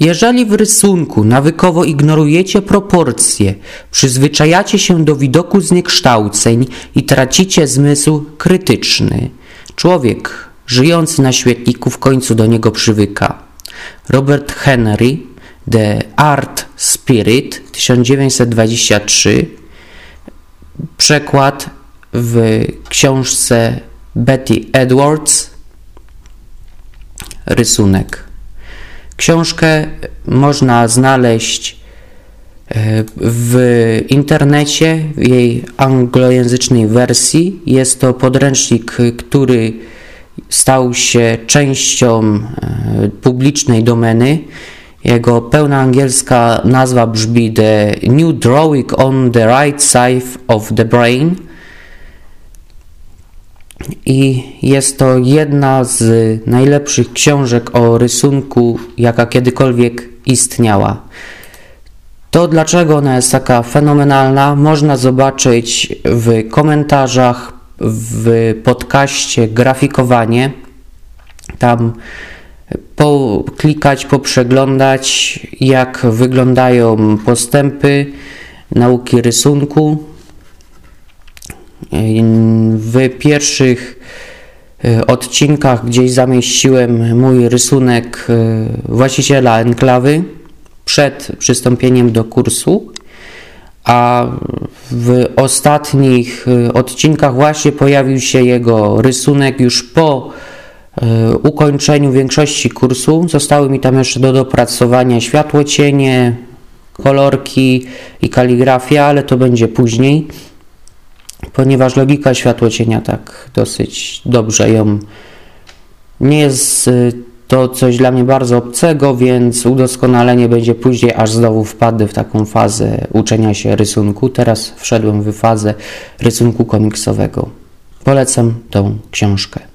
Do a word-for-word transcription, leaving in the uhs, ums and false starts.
Jeżeli w rysunku nawykowo ignorujecie proporcje, przyzwyczajacie się do widoku zniekształceń i tracicie zmysł krytyczny. Człowiek żyjący na świetniku w końcu do niego przywyka. Robert Henry, The Art Spirit, tysiąc dziewięćset dwadzieścia trzy. Przekład w książce Betty Edwards. Rysunek. Książkę można znaleźć w internecie, w jej anglojęzycznej wersji. Jest to podręcznik, który stał się częścią publicznej domeny. Jego pełna angielska nazwa brzmi The New Drawing on the Right Side of the Brain. I jest to jedna z najlepszych książek o rysunku, jaka kiedykolwiek istniała. To, dlaczego ona jest taka fenomenalna, można zobaczyć w komentarzach w podcaście Grafikowanie. Tam poklikać, poprzeglądać, jak wyglądają postępy nauki rysunku. W pierwszych odcinkach gdzieś zamieściłem mój rysunek właściciela enklawy przed przystąpieniem do kursu, a w ostatnich odcinkach właśnie pojawił się jego rysunek już po ukończeniu większości kursu. Zostały mi tam jeszcze do dopracowania światło, cienie, kolorki i kaligrafia, ale to będzie później, ponieważ logika światłocienia tak dosyć dobrze ją nie jest to coś dla mnie bardzo obcego, więc udoskonalenie będzie później, aż znowu wpadnę w taką fazę uczenia się rysunku. Teraz wszedłem w fazę rysunku komiksowego. Polecam tą książkę.